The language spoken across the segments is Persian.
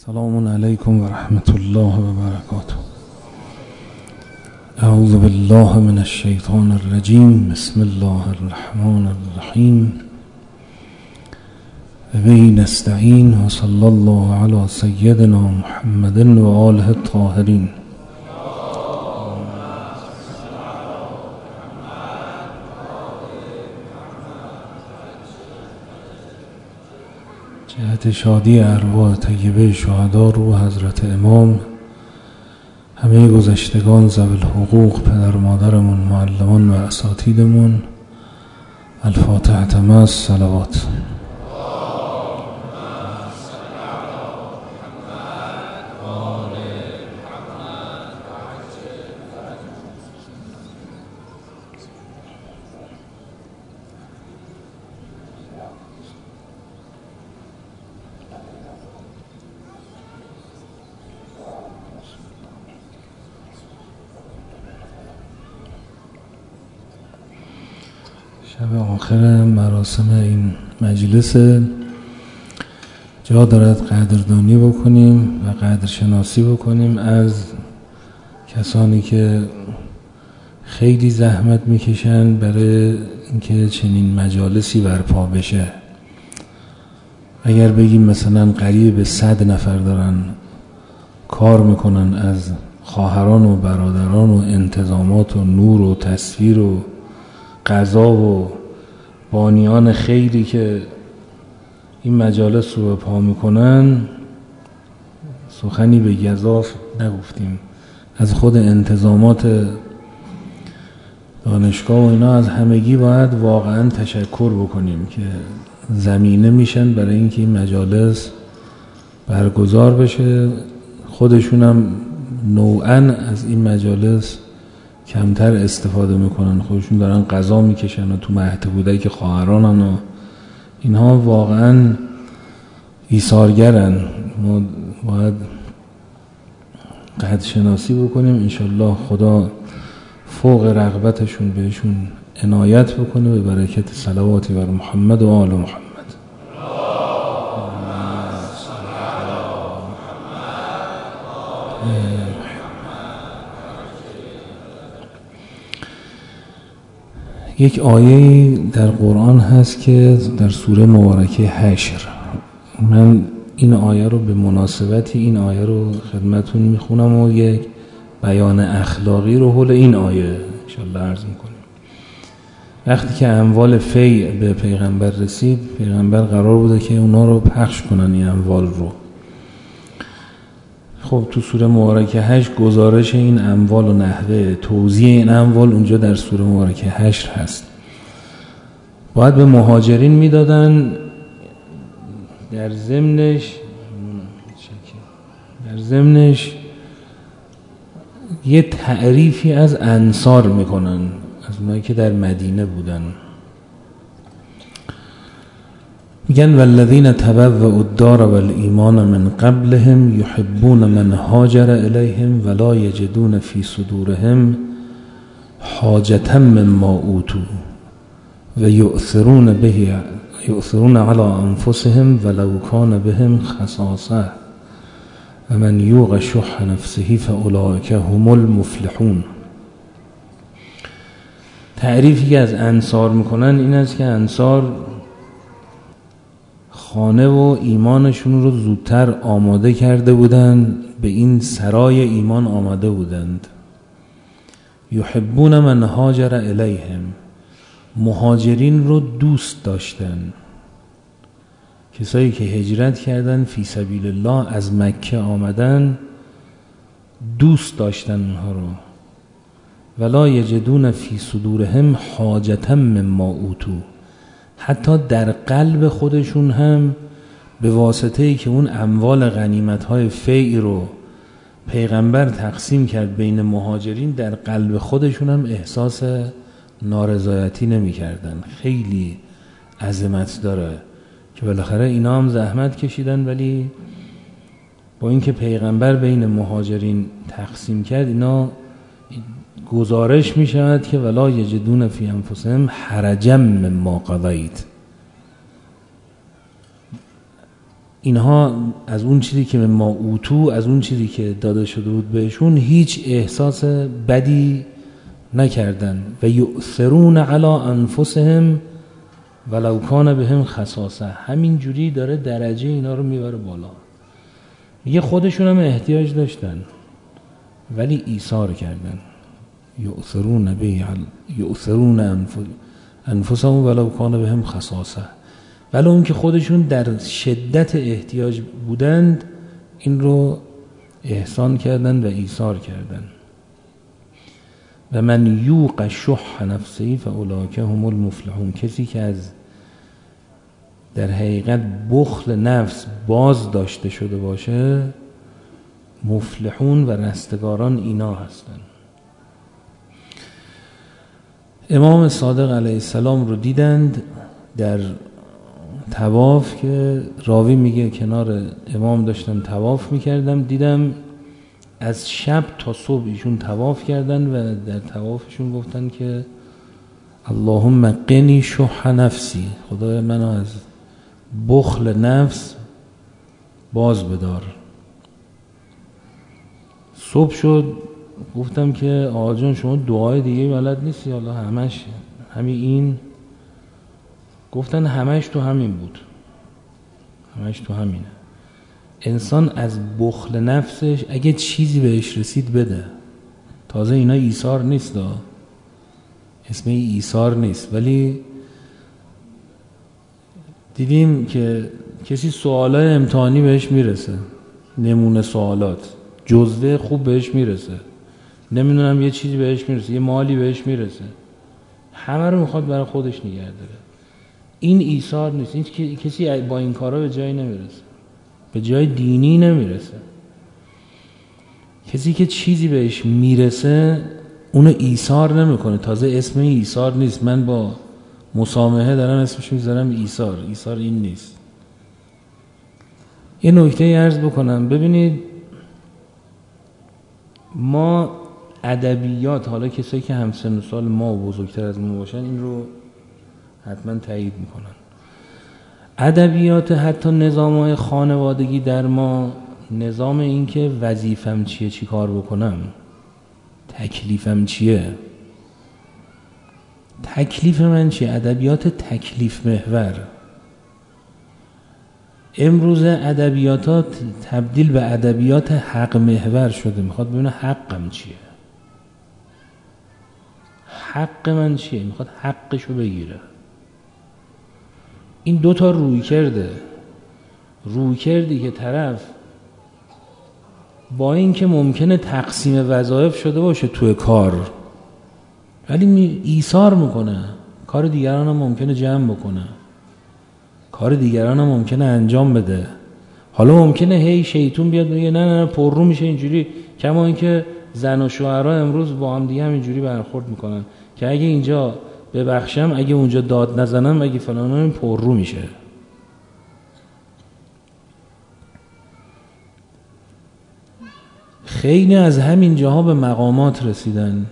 سلام علیکم و رحمت الله و برکاته. اعوذ بالله من الشیطان الرجیم. بسم الله الرحمن الرحیم. و به نستعین و صلی الله علی سیدنا محمد و آله الطاهرین. جهت شادی ارواح طیبه شهدا روح حضرت امام، همه گذشتگان ذوی الحقوق، پدر و مادرمون، معلمان و اساتیدمون، الفاتحه مع الصلوات. شب آخر مراسم این مجلس جا دارد قدردانی بکنیم و قدرشناسی بکنیم از کسانی که خیلی زحمت میکشن برای اینکه چنین مجالسی برپا بشه. اگر بگیم مثلا قریب به 100 نفر دارن کار میکنن، از خواهران و برادران و انتظامات و نور و تصویر و قضا و بانیان خیری که این مجالس رو پا میکنن، سخنی به گزاف نگفتیم. از خود انتظامات دانشگاه و اینا، از همگی باید واقعا تشکر بکنیم که زمینه میشن برای اینکه این مجالس برگزار بشه. خودشون هم نوعاً از این مجالس کمتر استفاده میکنن، خودشون دارن قضا میکشن و تو مهد کودک خواهرانن و اینها واقعا ایثارگرن. ما باید قدرشناسی بکنیم. انشالله خدا فوق رغبتشون بهشون عنایت بکنه به برکت صلواتی بر محمد و آل محمد. یک آیه در قرآن هست که در سوره مبارکه حشر، من این آیه رو به مناسبتی این آیه رو خدمتون میخونم و یک بیان اخلاقی رو حول این آیه انشاءالله عرض میکنیم. وقتی که اموال فیع به پیغمبر رسید، پیغمبر قرار بوده که اونا رو پخش کنن، این اموال رو. خب تو سوره مبارکه حشر گزارش این اموال و نحوه توزیع این اموال اونجا در سوره مبارکه حشر هست. باید به مهاجرین میدادن. در ضمنش یه تعریفی از انصار میکنن، از اونایی که در مدینه بودن. میگن والذین تبوأوا الدار والایمان من قبلهم یحبون من هاجر الیهم ولا یجدون فی صدورهم حاجة مما اوتوا و یؤثرون علی انفسهم ولو کان بهم خصاصة و من یوق شح نفسه فاولئک هم المفلحون. تعریفی که از انصار میکنن این است که انصار خانه و ایمانشون رو زودتر آماده کرده بودند، به این سرای ایمان آمده بودند. یحبون من هاجر الیهم، مهاجرین رو دوست داشتن، کسایی که هجرت کردن فی سبیل الله، از مکه آمدن، دوست داشتن اونها رو. ولا یجدون فی صدورهم حاجة مما اوتوا، حتی در قلب خودشون هم به واسطه‌ای که اون اموال غنیمت‌های فیع رو پیغمبر تقسیم کرد بین مهاجرین، در قلب خودشون هم احساس نارضایتی نمی‌کردن. خیلی عظمت داره که بالاخره اینا هم زحمت کشیدن، ولی با اینکه پیغمبر بین مهاجرین تقسیم کرد، اینا گزارش می شود که ولا یجدون فی انفسهم حرجا مما قضیت، اینها از اون چیزی که ما اوتو، از اون چیزی که داده شده بود بهشون هیچ احساس بدی نکردن. و یؤثرون علی انفسهم ولو کان بهم خصاصه. همین جوری داره درجه اینا رو میبره بالا. میگه خودشون هم احتیاج داشتن ولی ایثار کردن. یؤثرون انفسهم ولو کان بهم خصاصه. ولی اون که خودشون در شدت احتیاج بودند این رو احسان کردن و ایثار کردن. و من یوق شح نفسه فاولئک هم المفلحون. کسی که از در حقیقت بخل نفس باز داشته شده باشه، مفلحون و رستگاران اینا هستن. امام صادق علیه السلام رو دیدند در طواف، که راوی میگه کنار امام داشتم طواف میکردم، دیدم از شب تا صبح ایشون طواف کردن و در طوافشون گفتن که اللهم قنی شح نفسی، خدای منو از بخل نفس باز بدار. صبح شد گفتم که آقا جان شما دعای دیگه بلد نیستی؟ حالا همش این. گفتن همش تو همین بود، همش تو همینه. انسان از بخل نفسش اگه چیزی بهش رسید بده. تازه اینا ایثار نیست، اسم ایثار نیست. ولی دیدیم که کسی سوالای امتحانی بهش میرسه، نمونه سوالات، جزوه خوب بهش میرسه، نمیدونم یه چیزی بهش میرسه، یه مالی بهش میرسه، همه رو میخواد برای خودش نگه داره. این ایثار نیست. این کسی با این کارا به جایی نمیرسه، به جای دینی نمیرسه. کسی که چیزی بهش میرسه اونو ایثار نمیکنه. تازه اسم ایثار نیست. من با مسامحه دارم اسمش میذارم ایثار. ایثار این نیست. یه نکته عرض بکنم. ببینید ما ادبیات، حالا کسایی که همسن و سال ما و بزرگتر از ما باشن این رو حتما تایید میکنن. ادبیات حتی نظام‌های خانوادگی در ما، نظام این که وظیفم چیه، چی کار بکنم، تکلیفم چیه، تکلیف من چیه، ادبیات تکلیف محور. امروز ادبیات تبدیل به ادبیات حق محور شده. میخواد ببینه حقم چیه، حق من چیه، میخواد حقشو بگیره. این دوتا روی کردی که طرف با این که ممکنه تقسیم وظایف شده باشه توی کار، ولی ایثار میکنه، کار دیگران هم ممکنه جمع بکنه، کار دیگران هم ممکنه انجام بده. حالا ممکنه هی شیطون بیاد بگه نه پررو میشه اینجوری، کما اینکه زن و شوهرها امروز با هم دیگه هم اینجوری برخورد میکنن که اگه اینجا ببخشم، اگه اونجا داد نزنم، اگه فلان، پررو میشه. خیلی از همین جاها به مقامات رسیدن.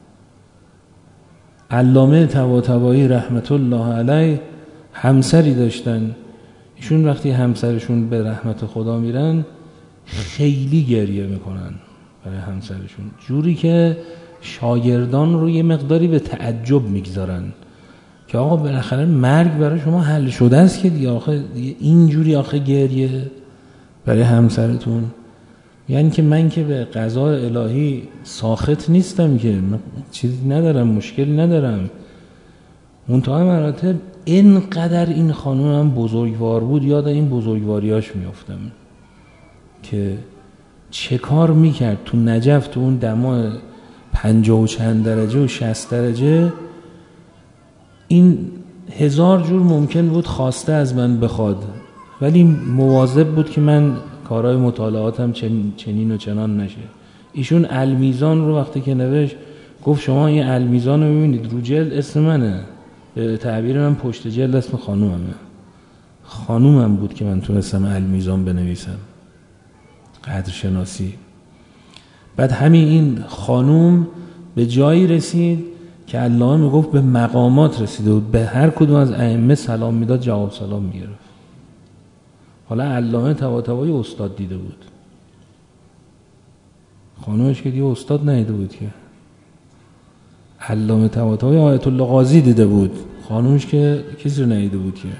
علامه طباطبایی رحمت الله علیه همسری داشتن. ایشون وقتی همسرشون به رحمت خدا میرن خیلی گریه میکنن برای همسرشون، جوری که شاگردان رو یه مقداری به تعجب میگذارن که آقا بالاخره مرگ برای شما حل شده است که دیگه، آخه اینجوری آخه گریه برای همسرتون. یعنی که من که به قضای الهی ساخط نیستم، که چیزی ندارم، مشکلی ندارم. منتهای مراتب اینقدر این خانوم هم بزرگوار بود، یاد این بزرگواریاش میافتم که چه کار میکرد تو نجف، تو اون دما 50 و چند درجه و 60 درجه. این 1000 جور ممکن بود خواسته از من بخواد، ولی مواظب بود که من کارهای مطالعاتم چنین و چنان نشه. ایشون المیزان رو وقتی که نوشت گفت شما این المیزان رو ببینید، رو جلد اسم منه، به تعبیر من پشت جلد اسم خانومم بود که من تونستم المیزان بنویسم، قدرشناسی. بعد همین این خانوم به جایی رسید که الله میگفت به مقامات رسیده بود، به هر کدوم از ائمه سلام میداد، جواب سلام میگرفت. حالا علامه طباطبایی استاد دیده بود، خانومش که دیگه استاد ندیده بود که. علامه طباطبایی آیت الله قاضی دیده بود، خانومش که کسی رو ندیده بود که.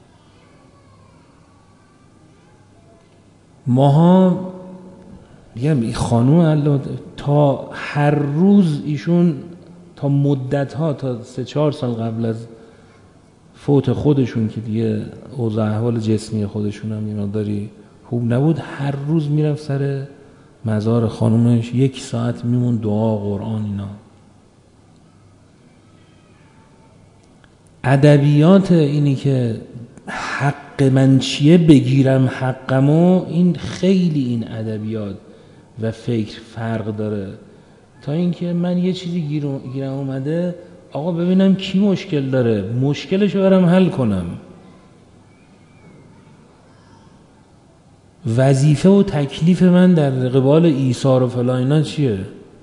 ماها میگم این خانوم علامه تا هر روز ایشون تا مدت‌ها تا 3-4 سال قبل از فوت خودشون که دیگه اوضاع احوال جسمی خودشون هم یه مقداری خوب نبود، هر روز میرفت سر مزار خانومش 1 ساعت میمون دعا قرآن اینا. ادبیات اینی که حق من چیه بگیرم حقمو، این خیلی این ادبیات و فکر فرق داره تا اینکه من یه چیزی گیرم اومده آقا ببینم کی مشکل داره، مشکلشو برم حل کنم. وظیفه و تکلیف من در قبال ایثار و فلان اینا چیه؟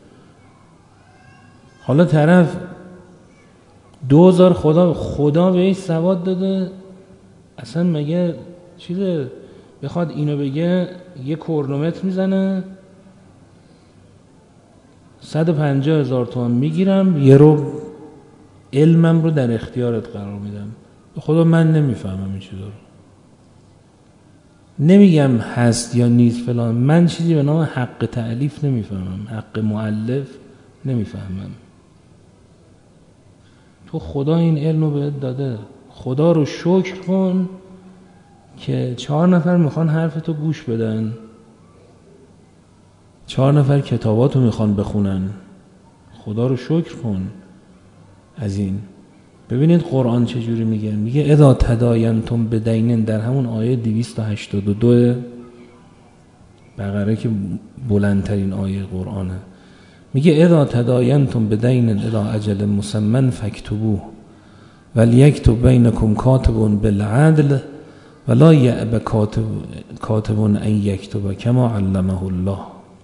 حالا طرف 2000 خدا بهش سواد داده، اصلا مگه چیزه بخواد اینو بگه یه کرونومتر میزنه 150,000 تومان میگیرم یه رو علمم رو در اختیارت قرار میدم. به خدا من نمیفهمم این چیزا رو، نمیگم هست یا نیست فلان، من چیزی به نام حق تألیف نمیفهمم، حق مؤلف نمیفهمم. تو خدا این علم رو بهت داده، خدا رو شکر کن که 4 نفر میخوان حرف تو گوش بدن، 4 نفر کتاباتو میخوان بخونن، خدا رو شکر کن از این. ببینید قرآن چجوری میگه اذا تداینتم بدین، در همون آیه 282 بقره که بلندترین آیه قرآنه، میگه اذا تداینتم بدین الی اجل مسمى فاکتبوه ولیکتب بینکم کاتب بالعدل ولا یأب کاتب ان یکتب کما علمه الله.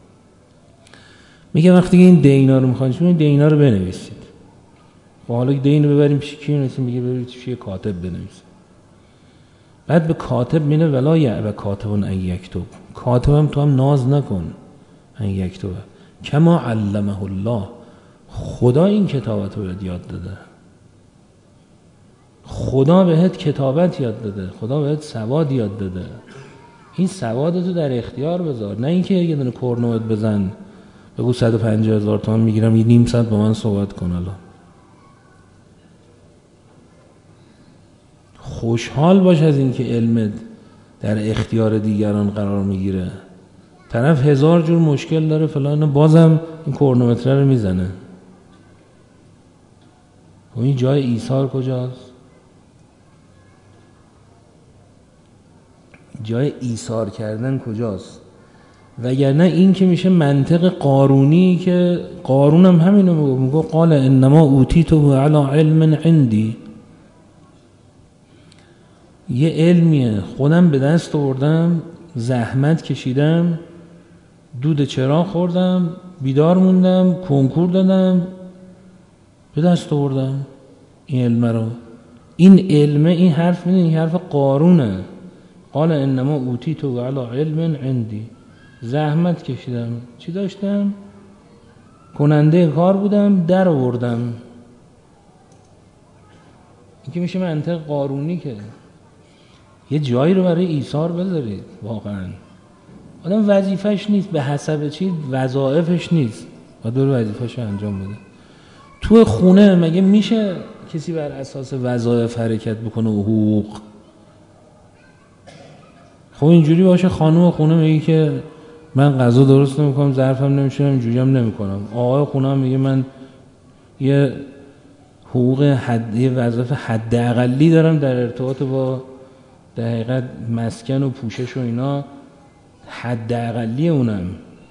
میگه وقتی این دینا رو میخواین شما این دینا رو بنویسید، و حالا دین رو ببریم پیش کی بنویسیم؟ میگه برید پیش یه کاتب بنویسید. بعد به کاتب میگه ولا یأب کاتب ان یکتب، کاتبم تو هم ناز نکن ان یکتب کما علمه الله، خدا این کتابت رو بهت یاد داده، خدا بهت کتابت یاد داده، خدا بهت سواد یاد داده، این سواد تو در اختیار بذار، نه اینکه یه دونه کرنوت بزن بگو 150,000 تومان میگیرم یه نیم ساعت با من صحبت کن. الان خوشحال باش از این که علمت در اختیار دیگران قرار میگیره. طرف 1000 جور مشکل داره فلان، بازم این کرنومتر رو میزنه. و این جای ایثار کجاست؟ جای ایثار کردن کجاست؟ وگرنه این که میشه منطق قارونی که قارون هم همینو میگه قال انما اوتیته علی علم عندی، یه علمیه خودم به دست آوردم، زحمت کشیدم، دود چراغ خوردم، بیدار موندم، کنکور دادم، به دست آوردم این علم رو. این علمه، این حرف میدونی این حرف قارونه، قال انما اوتیته علی علم عندی، زحمت کشیدم، چی داشتم؟ کننده کار بودم، در آوردم. این که میشه منطق قارونی که یه جایی رو برای ایثار بذارید. واقعا آدم وظیفش نیست به حسب چی، وظایفش نیست، باید بره وظیفش رو انجام بده. تو خونه مگه میشه کسی بر اساس وظایف حرکت بکنه و حقوق؟ خب اینجوری باشه خانم خونه میگه که من غذا درست نمیکنم، ظرفم نمیشونم، اینجوری هم نمیکنم. آقای خونه هم میگه من یه حقوق یه وظایف حداقلی دارم در ارتباط با در حقیقت مسکن و پوشش و اینا، حداقلی اونم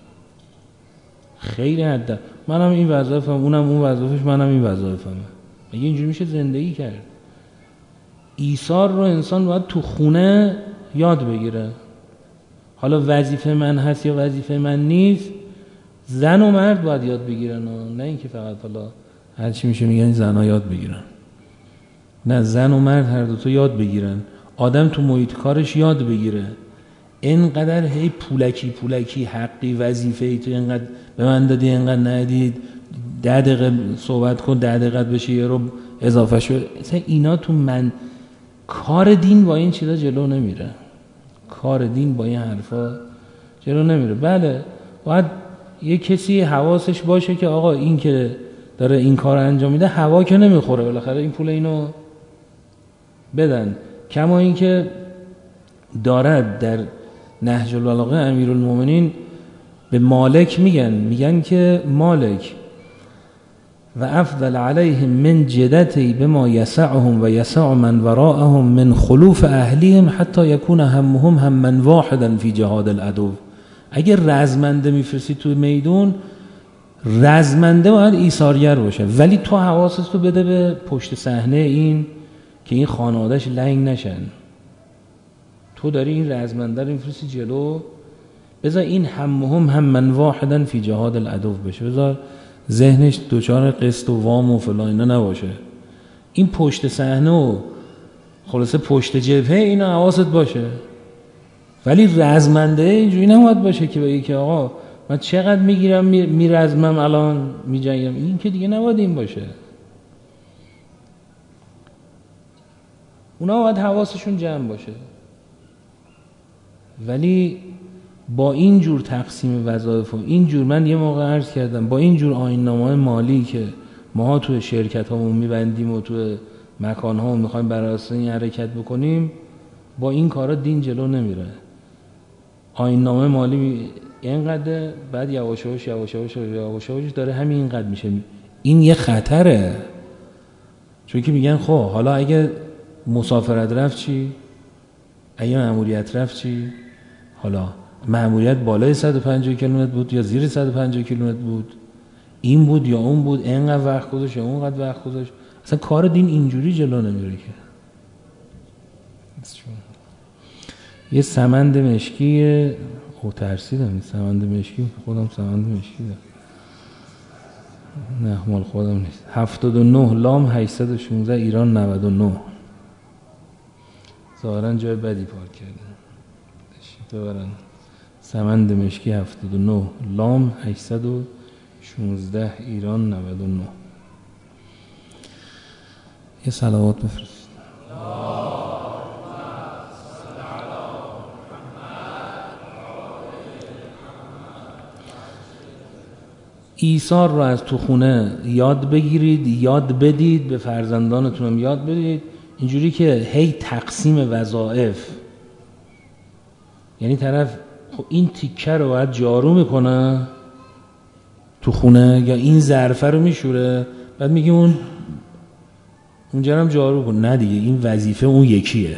خیلی حد، منم این وظایفم، اونم اون وظایفش، منم این وظایفمه. مگه اینجوری میشه زندگی کرد؟ ایثار رو انسان باید تو خونه یاد بگیره. حالا وظیفه من هست یا وظیفه من نیست، زن و مرد باید یاد بگیرن، نه اینکه فقط حالا هر چی میشه میگن زن‌ها یاد بگیرن. نه، زن و مرد هر دو تا یاد بگیرن. آدم تو محیط کارش یاد بگیره. اینقدر هی پولکی حقی وظیفه‌ای تو اینقدر به من دادی اینقدر ندید 10 دقیقه صحبت کن 10 دقیقه بشه یه رو اضافه شد. مثلا اینا تو من کار دین با این چیزا جلو نمیره. کار دین با این حرفا جلو نمیره. بله باید یه کسی حواسش باشه که آقا این که داره این کار انجام میده هوا که نمیخوره، بالاخره این پول اینو بدن. کما این که دارد در نهج البلاغه امیرالمومنین به مالک میگن که مالک و افضل علیهم من جدتی بما یسعهم و یسع من وراءهم من خلوف اهلیهم حتی یکون همهم هممن واحدا فی جهاد العدو. اگر رزمنده میفرستی تو میدون، رزمنده باید ایثارگر باشه، ولی تو حواست رو بده به پشت صحنه این که این خانواده‌اش لنگ نشن. تو داری این رزمنده رو میفرستی جلو، بذار این همهم هممن واحدا فی جهاد العدو بشه، بذار ذهنش دوچار قسط و وام و فلان اینا نباشه. این پشت صحنه و خلاصه پشت جبهه اینا حواست باشه، ولی رزمنده اینجوری نباید باشه که بگی که آقا من چقدر میگیرم میرزمم الان میجنگم. این که دیگه نباید این باشه. اونا باید حواسشون جمع باشه. ولی با این جور تقسیم وظایف و این جور، من یه موقع عرض کردم، با این جور آیین‌نامه‌های مالی که ما تو شرکت‌هامون میبندیم و تو مکان‌هامون میخوایم برای اساس این حرکت بکنیم، با این کارا دین جلو نمیره. آیین‌نامه مالی اینقدر، بعد یواش یواش داره همین اینقدر میشه. این یه خطره. چون که میگن خب حالا اگه مسافرت رفت چی؟ اگه مأموریت رفت چی؟ حالا مأموریت بالای 150 کیلومتر بود یا زیر 150 کیلومتر بود، این بود یا اون بود، اینقدر وقت گذاشت یا اونقدر وقت گذاشت. اصلا کار دین اینجوری جلو نمیره که. یه سمند مشکی او ترسیدم، سمند مشکی خودم سمند مشکی دارم، نه مال خودم نیست. 79 لام 816 ایران 99. ظاهرا جای بدی پارک کردن، ببرن. سمند مشکی 79 لام 816 ایران 99. یه صلوات بفرست. ایثار رو از تو خونه یاد بگیرید، یاد بدید، به فرزندانتونم یاد بدید، اینجوری که هی تقسیم وظایف، یعنی طرف خب این تیکه رو باید جارو میکنه تو خونه یا این ظرفه رو میشوره، بعد میگیم اونجا هم جارو کن. نه دیگه، این وظیفه اون یکیه.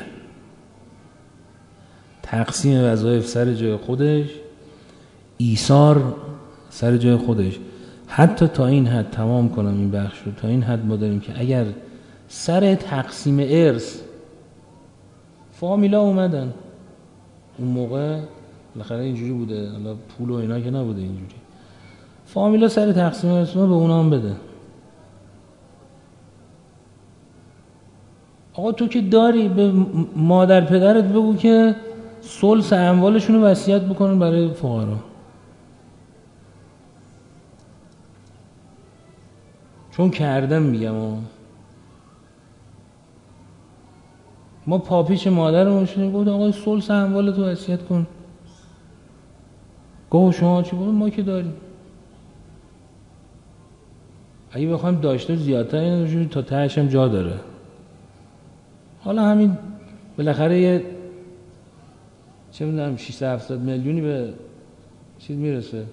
تقسیم وظایف سر جای خودش، ایثار سر جای خودش. حتی تا این حد تمام کنم این بخش رو، تا این حد ما داریم که اگر سر تقسیم ارث فامیلا اومدن، اون موقع بالاخره اینجوری بوده، حالا پول و اینا که نبوده، اینجوری فامیلا سر تقسیم ارث به اونا هم بده. آقا تو که داری، به مادر پدرت بگو که ثلث اموالشون رو وصیت بکنن برای فقرا. چون کردم میگم ما پاپیش مادرمون شدیم، گفت آقا ثلث اموالت رو وصیت کن. گفت شما چی؟ ما که داریم. اگه بخوایم داشته زیادتر این تا تهش هم جا داره. حالا همین بالاخره یه چه میدونم 600-700 میلیونی به چیز میرسه.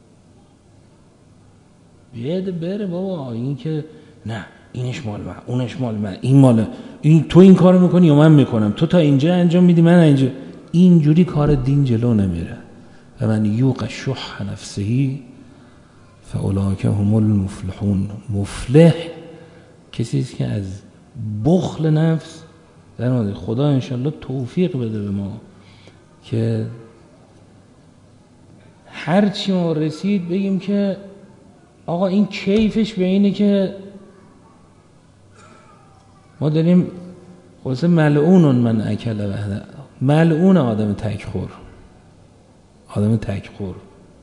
بیاده بره بابا. این که نه اینش مال من، اونش مال من، این مال این، تو این کارو میکنی یا من میکنم، تو تا اینجا انجام میدی من اینجا. اینجوری کار دین جلو نمیره. و من یوق شح نفسه فاولئک هم المفلحون. مفلح کسی است که از بخل نفس در اومده. خدا انشالله توفیق بده به ما که هر چی ما رسید بگیم که آقا این کیفش به اینه که ما داریم خلاصه ملعون من اکل وحده، ملعون آدم تکخور، آدم تکخور.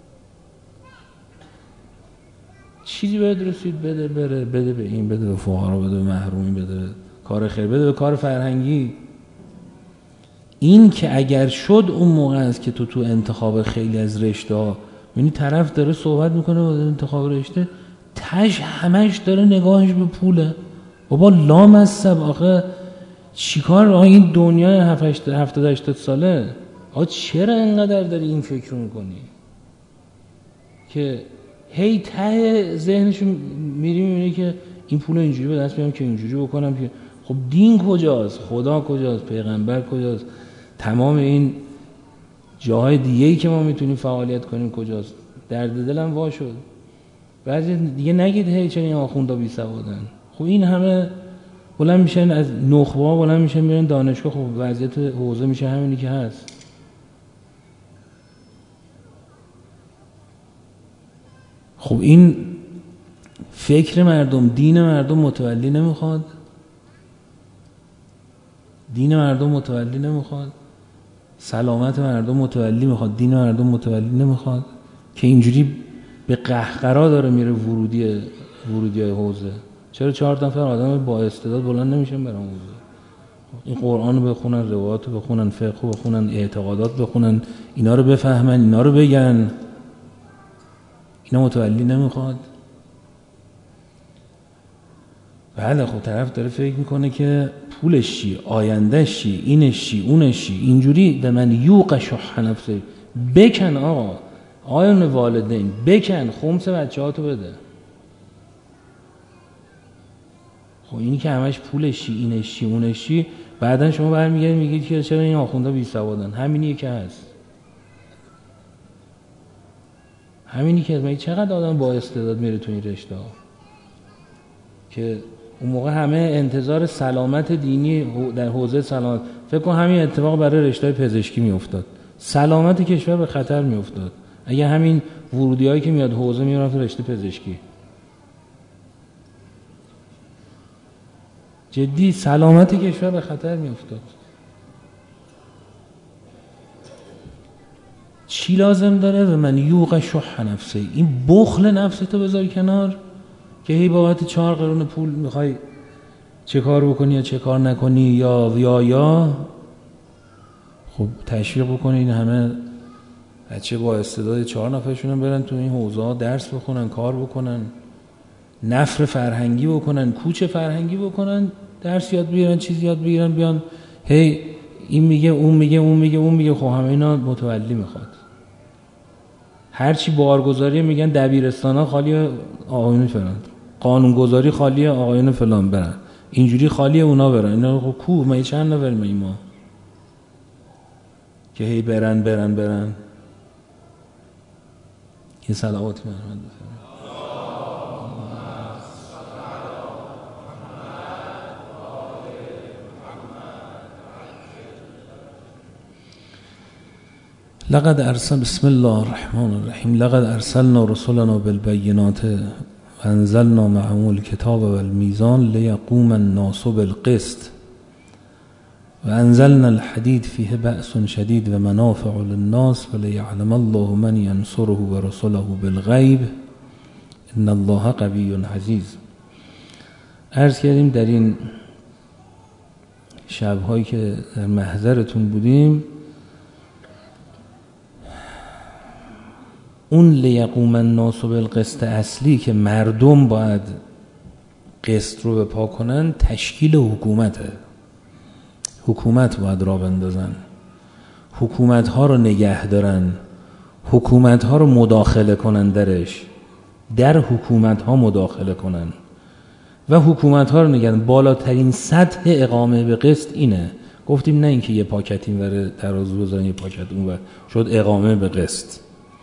چیزی باید رسید بده بره، بده به این، بده به فقرا، بده به محرومین، بده به کار خیر، بده به کار فرهنگی. این که اگر شد اون موقع است که تو انتخاب خیلی از رشته ها یعنی طرف داره صحبت میکنه و انتخاب رشته تش همش داره نگاهش به پوله. بابا لامصب آخه چیکار این دنیای 70-80 ساله آقا چرا اینقدر داری این فکر میکنی که هی ته ذهنشون میری میبینی که این پول اینجوری به دست بیارم که اینجوری بکنم که خب دین کجاست، خدا کجاست، پیغمبر کجاست، تمام این جاهای دیگه‌ای که ما میتونیم فعالیت کنیم کجاست؟ درد دلم وا شد. بعضی دیگه نگید هی چنین آخوندا بی سوادن. خب این همه بلند میشن از نخبه ها بلند میشن میرن دانشگاه، خب وضعیت حوزه میشه همینی که هست. خب این فکر مردم، دین مردم متولی نمیخواد، دین مردم متولی نمیخواد، سلامت مردم متولی میخواد، دین مردم متولی نمیخواد که اینجوری به قهقرا داره میره ورودی های حوزه. چرا 4 نفر آدم با استعداد بلند نمیشن برن حوزه؟ این قرآن رو بخونن، روایات رو بخونن، فقه رو بخونن، اعتقادات بخونن، اینا رو بفهمن، اینا رو بگن. اینا متولی نمیخواد. بله خب طرف داره فکر میکنه که پولش چی، آیندهش چی، اینش چی، اونش چی، اینجوری به من یوق شح نفسه. بکن آقایون والدین، بکن خمس بچه‌هاتو بده. خب اینی که همش پولش چی، اینش چی، اونش چی، بعدن شما برمیگردید میگید که چرا این آخوندا بی سوادن. همینیه که هست، همینی که من چقدر آدم با استعداد میره تو این رشته ها که اون موقع همه انتظار سلامت دینی در حوزه سلامت. فکر کن همین اتفاق برای رشته پزشکی میافتاد، سلامت کشور به خطر میافتاد. اگه همین ورودی هایی که میاد حوزه میرفت رشته پزشکی، جدی سلامت کشور به خطر میافتاد. چی لازم داره؟ به من یوق شح نفسه. این بخل نفستو بذار کنار که هی بابت 4 قرون پول میخوای چه کار بکنی یا چه کار نکنی یا خب تشویق بکنی این همه بچه با استعداد 4 نفرشون برن تو این حوزه ها درس بخونن، کار بکنن، نفر فرهنگی بکنن، کوچ فرهنگی بکنن، درس یاد بگیرن، چیز یاد بگیرن، بیان هی این میگه اون میگه اون میگه اون میگه. خب همه اینا متولی میخواد. هرچی بارگذاری میگن دبیرستان ها خالی آقایون فلان، قانونگذاری خالی آقایون فلان برن، اینجوری خالی اونا برن. اینا خب کو ما چند نفریم ما که هی برن. یه صلوات محمد بفرمایید. لقد ارسل بسم الله الرحمن الرحیم لقد ارسلنا رسلنا بالبینات وانزلنا معهم الكتاب والمیزان لیقوم الناس بالقسط وانزلنا الحدید فیه بأس شدید و منافع للناس ولیعلم الله من ینصره ورسله بالغیب ان الله قوی عزیز. عرض کردیم در این شب‌هایی که در محضرتون بودیم اون لیقوم الناس بالقسط اصلی که مردم باید قسط رو بپا کنن تشکیل حکومته. حکومت باید را بندازن، حکومت ها رو نگه دارن، حکومت ها رو مداخله کنن درش، در حکومت ها مداخله کنن و حکومت ها رو نگه دارن. بالاترین سطح اقامه به قسط اینه. گفتیم نه اینکه یه پاکت این وره ترازو بزنن یه پاکت اون ور، شد اقامه به قسط.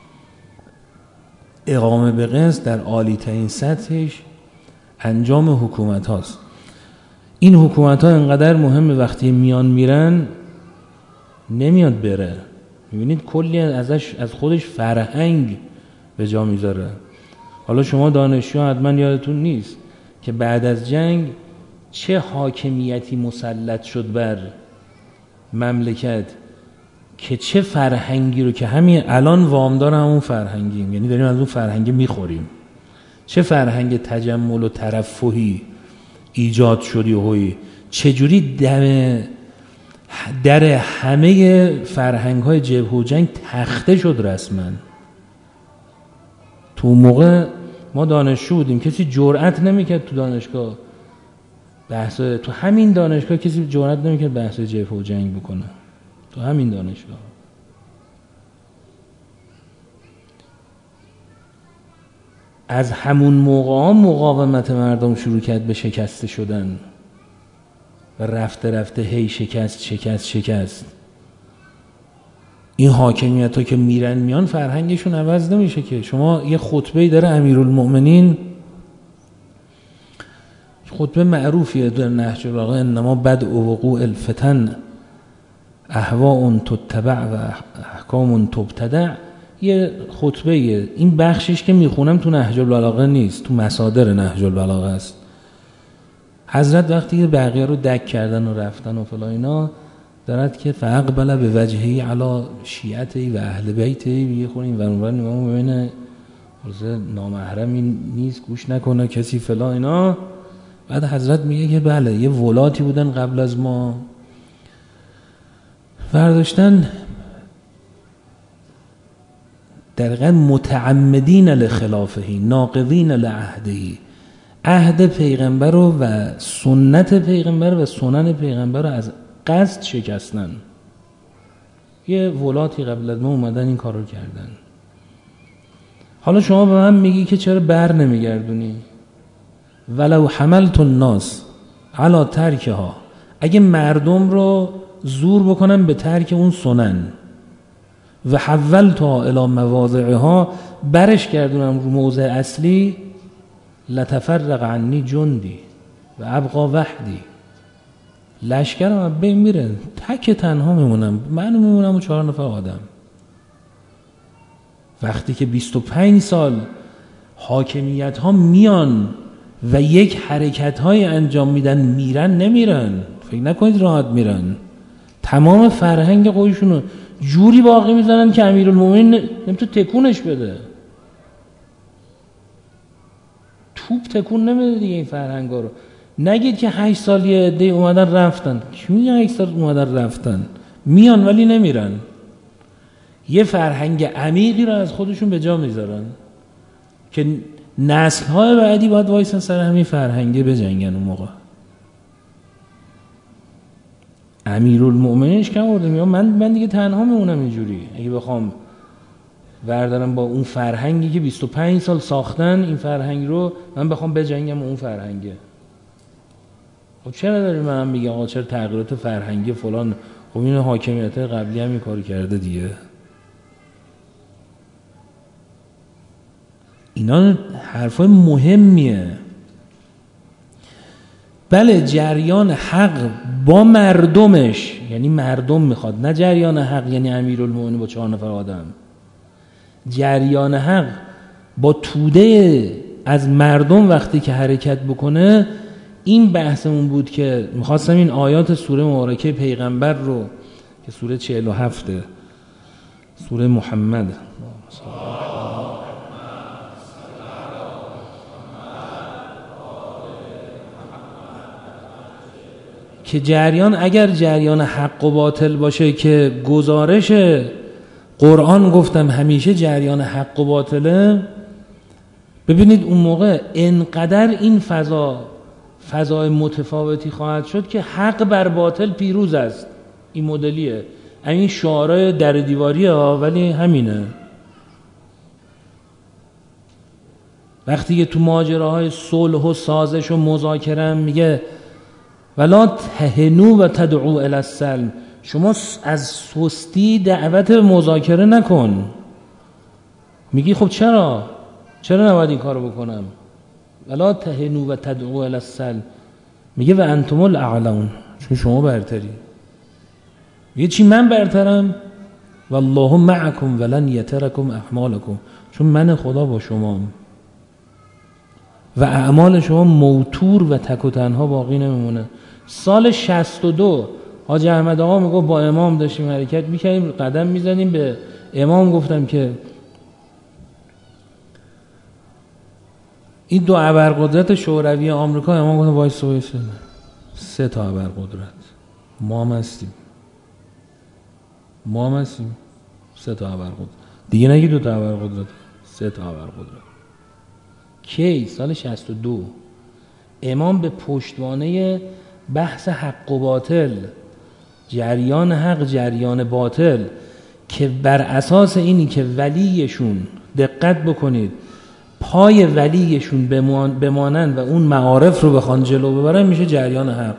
اقامه به قسط در عالی ترین سطحش انجام حکومت هاست. این حکومت ها انقدر مهمه وقتی میان میرن نمیاد بره. میبینید کلی ازش از خودش فرهنگ به جا میذاره. حالا شما دانشجو حتما یادتون نیست که بعد از جنگ چه حاکمیتی مسلط شد بر مملکت که چه فرهنگی رو که همین الان وامدار همون فرهنگیم، یعنی داریم از اون فرهنگ میخوریم، چه فرهنگ تجمل و ترفهی ایجاد شد یهویی، چجوری در همه فرهنگ‌های جبهه و جنگ تخته شد رسما. تو موقع ما دانشجو بودیم، کسی جرئت نمی‌کرد تو دانشگاه بحث، تو همین دانشگاه کسی جرئت نمی‌کرد بحث جبهه و جنگ بکنه، تو همین دانشگاه. از همون موقع مقاومت مردم شروع کرد به شکسته شدن و رفته رفته هی شکست. این حاکمیت ها که میرن میان فرهنگشون عوض نمیشه که. شما یه خطبه‌ای داره امیرالمؤمنین، خطبه معروفیه در نهج البلاغه، انما بدء وقوع الفتن اهواء تتبع و احکام تبتدع. یه خطبه‌ایه، این بخشش که میخونم تو نهج البلاغه نیست، تو مصادر نهج البلاغه است. حضرت وقتی بقیه رو دک کردن و رفتن و فلا اینا، دارد که فاقبل به وجهی علی شیعتی و اهل بیتی، میگه خونیم ورانور نمامو ببینه نامحرمی نیست، گوش نکنه کسی فلا اینا. بعد حضرت میگه که بله یه ولاتی بودن قبل از ما، برداشتن در متعمدین لخلافهی ناقضین لعهدهی، عهد پیغمبر و سنت پیغمبر و سنن پیغمبر رو از قصد شکستن. یه ولاتی قبل از ما اومدن این کار رو کردن. حالا شما به من میگی که چرا بر نمیگردونی؟ ولو حملت الناس علی ترکها، اگه مردم رو زور بکنم به ترک اون سنن، و حولتها الی مواضعها، برش گردونم رو موضع اصلی، لتفرق عنی جندی و ابقا وحدی، لشکرم بین میره، تک تنها میمونم، من میمونم و 4 نفر آدم. وقتی که 25 سال حاکمیت ها میان و یک حرکت های انجام میدن، میرن نمیرن، فکر نکنید راحت میرن، تمام فرهنگ خودشونو جوری باقی میذارن که امیرالمومنین نمیتونه تکونش بده، توپ تکون نمیده دیگه این فرهنگا رو. نگید که 8 سال یه عده اومدن رفتن، کی میگه 8 سال اومدن رفتن؟ میان ولی نمیرن، یه فرهنگ عمیقی رو از خودشون به جا میذارن که نسل‌های بعدی باید وایسن سر همین فرهنگه بجنگن. اون موقع امیرالمؤمنینش کم آورده، میگه من دیگه تنها میمونم اینجوری، اگه بخوام بردارم با اون فرهنگی که 25 سال ساختن این فرهنگ رو، من بخوام بجنگم اون فرهنگه. خب چرا داری من میگم آقا چرا تغییرات فرهنگی فلان؟ خب این حاکمیت قبلی هم این کارو کرده دیگه. اینا حرفای مهمیه. بله جریان حق با مردمش، یعنی مردم میخواد، نه جریان حق یعنی امیرالمومنین با 4 نفر آدم. جریان حق با توده از مردم وقتی که حرکت بکنه، این بحثمون بود که میخواستم این آیات سوره مبارکه پیغمبر رو که سوره 47 سوره محمد که جریان، اگر جریان حق و باطل باشه که گزارش قرآن گفتم همیشه جریان حق و باطله، ببینید اون موقع انقدر این فضای متفاوتی خواهد شد که حق بر باطل پیروز است. این مدلیه، این شعارهای در دیواریه ها، ولی همینه. وقتی که تو ماجراهای صلح و سازش و مذاکره میگه ولا تهنوا و تدعوا الی السلم، شما از سستی دعوت به مذاکره نکن. میگی خب چرا نباید این کارو بکنم؟ ولا تهنوا و تدعوا الی السلم، میگه و انتم الاعلون، چون شما برتری. میگه چی من برترم؟ والله معکم ولن یترکم اعمالکم، چون من خدا با شمام. و اعمال شما موتور و تک و تنها باقی نمیمونه. سال 62 حاج احمد آقا میگه با امام داشتیم حرکت میکردیم، قدم میزدیم، به امام گفتم که این 2 ابرقدرت شوروی آمریکا، امام گفتم وایس 3 تا ابرقدرت ما هم هستیم 3 تا ابرقدرت دیگه، نگی 2 تا ابرقدرت، 3 تا ابرقدرت. کی؟ سال 62 امام به پشتوانه بحث حق و باطل، جریان حق جریان باطل، که بر اساس اینی که ولیشون، دقت بکنید، پای ولیشون بمانند و اون معارف رو بخوان جلو ببرن، میشه جریان حق.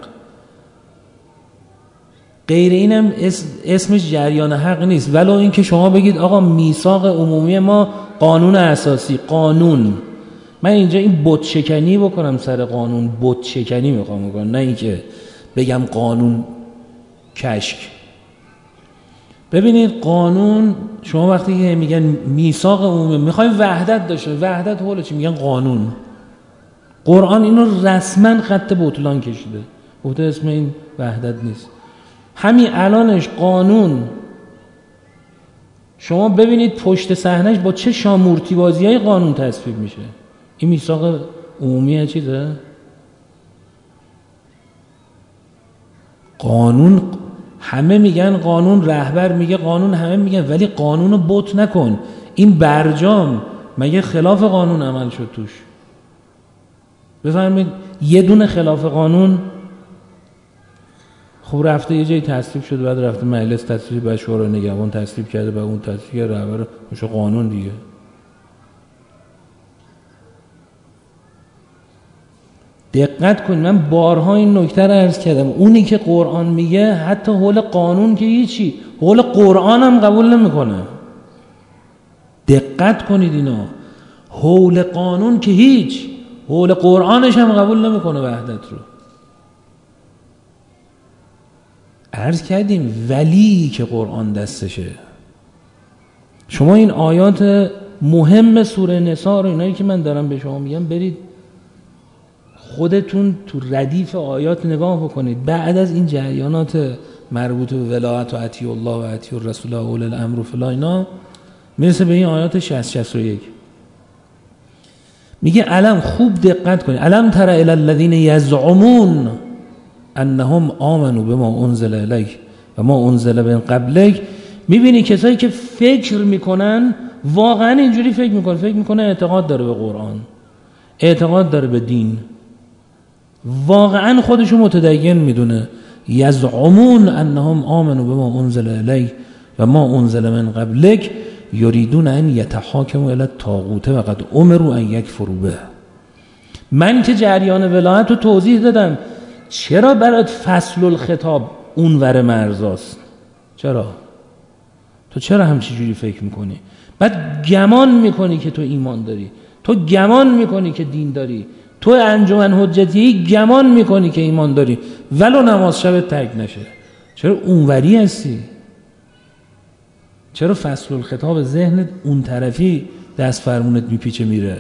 غیر اینم اسمش جریان حق نیست. ولو این که شما بگید آقا میثاق عمومی ما قانون اساسی، قانون، من اینجا این بت شکنی بکنم سر قانون، بت شکنی میخوام بکنم، نه اینکه بگم قانون کشک. ببینید قانون، شما وقتی که میگن میثاق عمومی، میخوایم وحدت داشته، وحدت حالا چی؟ میگن قانون. قرآن اینو رسما خط بطلان کشیده، گفته اسم این وحدت نیست. همین الانش قانون، شما ببینید پشت صحنهش با چه شامورتی بازیای قانون تصویب میشه. این میثاق عمومی چیزه؟ قانون همه میگن قانون، رهبر میگه قانون، همه میگن، ولی قانونو بت نکن. این برجام مگه خلاف قانون عمل شد توش؟ بفرمایید یه دونه خلاف قانون؟ خب رفته یه جایی تصویب شده، بعد رفته مجلس تصویب، بعد شورای نگهبان تصویب کرده، بعد اون تصویب کرده، رهبر میشه قانون دیگه. دقت کنید، من بارها این نکته رو عرض کردم، اونی که قرآن میگه حتی حول قانون که هیچی، حول قرآن هم قبول نمیکنه. دقت کنید اینا، حول قانون که هیچ، حول قرآنش هم قبول نمیکنه وحدت رو. عرض کردیم ولی که قرآن دستشه. شما این آیات مهم سوره نساء رو، اینایی که من دارم به شما میگم، برید خودتون تو ردیف آیات نگاه بکنید. بعد از این جریانات مربوط به ولایت و اطیع الله و اطیع الرسول و اولی الامر و فلا، اینا میرسه به این آیات 60-61. میگه علم، خوب دقت کنید، علم تر الی الذین یزعمون انهم آمنوا بما انزل الیک و ما انزل من قبلک. میبینی کسایی که فکر میکنن، واقعا اینجوری فکر میکنه اعتقاد داره به قرآن، اعتقاد داره به دین، واقعا خودشو متدین میدونه. یزعمون انهم آمنوا بما انزل الیک و ما انزل من قبلک یریدون ان یتحاکموا الی الطاغوت و قد امروا ان یکفروا به. من که جریان ولایت رو توضیح دادم، چرا برات فصل الخطاب اونور مرزاست؟ تو چرا همچی جوری فکر میکنی؟ بعد گمان میکنی که تو ایمان داری، تو گمان میکنی که دین داری، تو انجمن حجتی گمان میکنی که ایمان داری، ولو نماز شب ترک نشه. چرا اونوری هستی؟ چرا فصل الخطاب ذهنت اون طرفی دست فرمونت میپیچه میره؟